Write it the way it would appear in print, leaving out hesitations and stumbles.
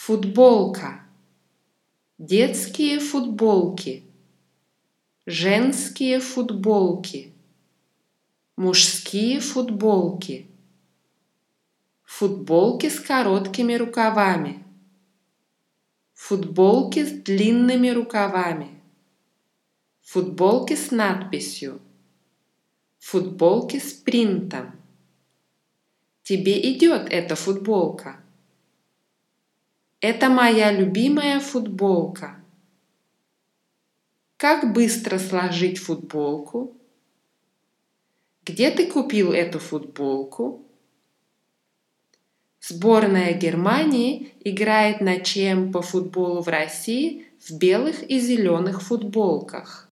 Футболка. Детские футболки. Женские футболки. Мужские футболки. Футболки с короткими рукавами. Футболки с длинными рукавами. Футболки с надписью. Футболки с принтом. Тебе идет эта футболка? Это моя любимая футболка. Как быстро сложить футболку? Где ты купил эту футболку? Сборная Германии играет на ЧМ по футболу в России в белых и зеленых футболках.